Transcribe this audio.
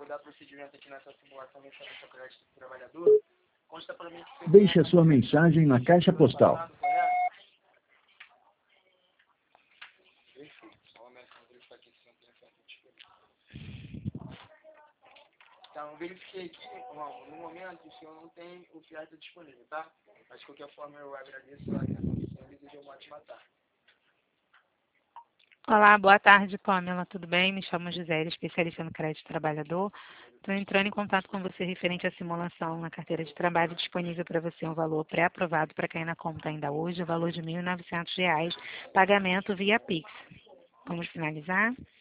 dar procedimento aqui nessa simulação referente ao crédito do trabalhador, consta para mim que você Deixe a sua mensagem na caixa postal. Perfeito. Só uma verificar aqui se não tem disponível. Então, verifiquei aqui, bom, no momento o senhor não tem oferta disponível, tá? Mas de qualquer forma eu agradeço a atenção do senhor e desejo uma ótima tarde. Olá, boa tarde, Pamela. Tudo bem? Me chamo Gisele, especialista no crédito trabalhador. Estou entrando em contato com você referente à simulação na carteira de trabalho disponível para você um valor pré-aprovado para cair na conta ainda hoje, o valor de R$ 1.900, pagamento via Pix. Vamos finalizar?